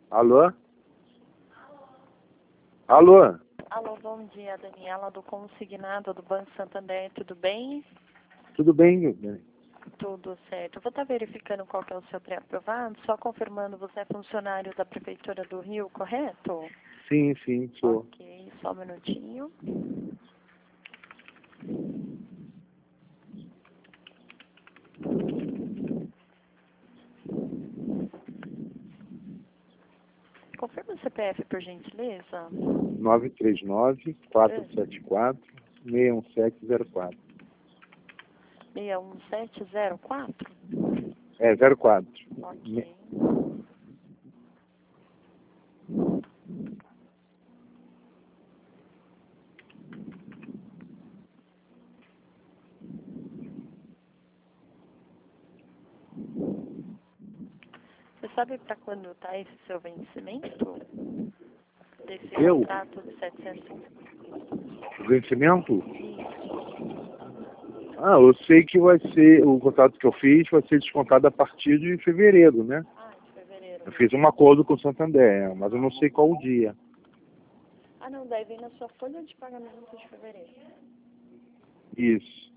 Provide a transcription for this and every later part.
Alô? Alô? Alô, bom dia, Daniela do Consignado do Banco Santander, tudo bem? Tudo bem? Tudo certo. Eu vou estar verificando qual que é o seu pré-aprovado, só confirmando, você é funcionário da Prefeitura do Rio, correto? Sim, sou. Ok, só um minutinho. Confirma o CPF, por gentileza. 939-474-61704. 61704? É, 04. Ok. Você sabe para quando está esse seu vencimento? Desse contrato de 750? O vencimento? Isso. Eu sei que vai ser, o contrato que eu fiz vai ser descontado a partir de fevereiro, né? Ah, de fevereiro. Eu fiz um acordo com o Santander, mas eu não sei qual o dia. Ah, não, daí vem na sua folha de pagamento de fevereiro. Isso.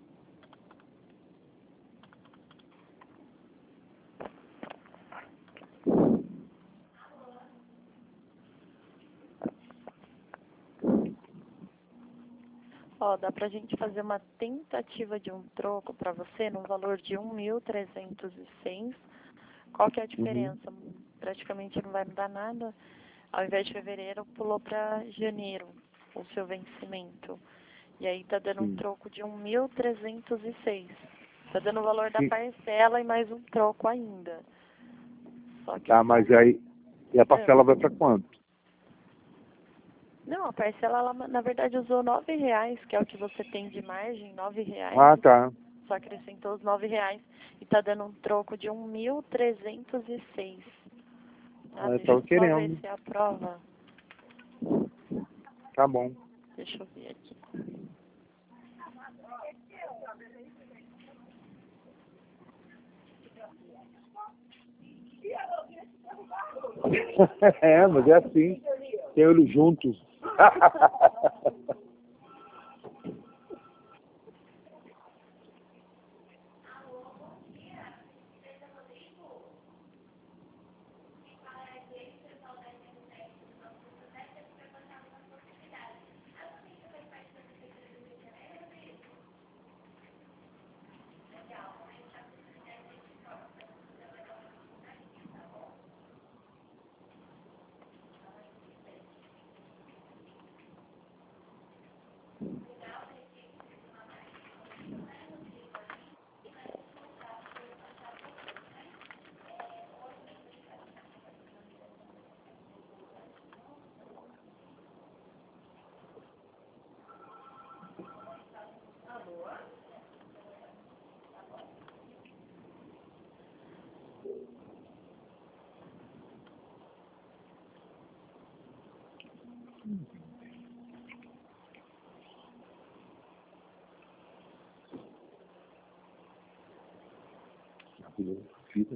Ó, dá pra gente fazer uma tentativa de um troco pra você no valor de 1.306. Qual que é a diferença? Praticamente não vai mudar nada. Ao invés de fevereiro, pulou pra janeiro o seu vencimento. E aí tá dando um troco de 1.306. Tá dando o valor da parcela e mais um troco ainda. Só que Mas aí, e a parcela vai para quanto? não, a parcela, ela, na verdade, usou R$9, que é o que você tem de margem, R$9. Ah, tá. Só acrescentou os R$9 e tá dando um troco de 1.306. Eu Deixa eu tava só querendo. ver se aprova. Tá bom. Deixa eu ver aqui. Mas é assim. Tem eles juntos. Fica.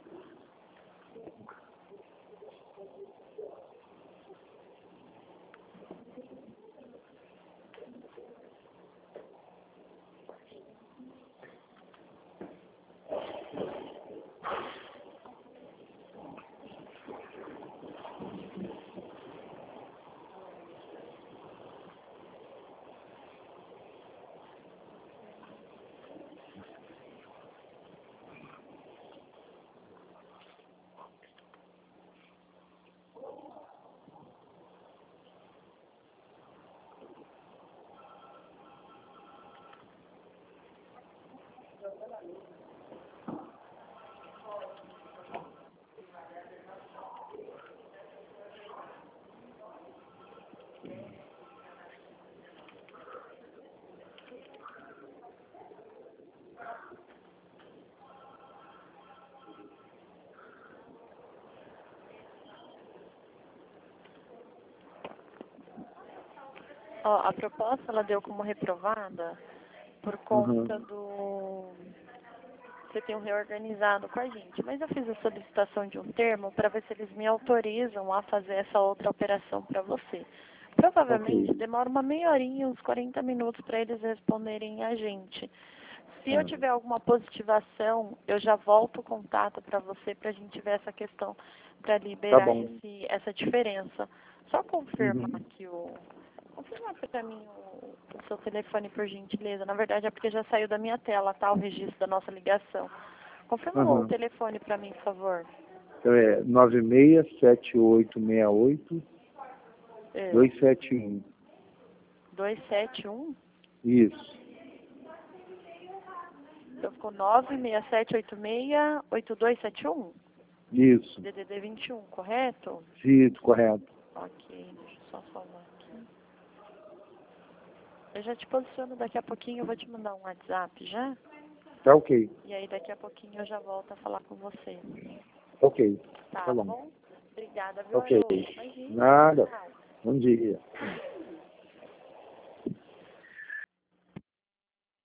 Ó, a proposta, ela deu como reprovada por conta do... você tenham reorganizado com a gente. Mas eu fiz a solicitação de um termo para ver se eles me autorizam a fazer essa outra operação para você. Provavelmente demora uma meia horinha, uns 40 minutos para eles responderem a gente. Se eu tiver alguma positivação, eu já volto o contato para você para a gente ver essa questão, para liberar essa diferença. Só confirma aqui confirma para mim o seu telefone, por gentileza. Na verdade é porque já saiu da minha tela, tá? O registro da nossa ligação. Confirma o telefone para mim, por favor. Então é 967868 271. 271? Isso. Então ficou 96786-8271? Isso. DDD 21, correto? Isso, correto. Ok, deixa eu só salvar aqui. Eu já te posiciono daqui a pouquinho, eu vou te mandar um WhatsApp já. Tá ok. E aí daqui a pouquinho eu já volto a falar com você. Ok. Tá bom? Obrigada, viu, Ok. Haroldo? Imagina. Nada. Tchau. Bom dia.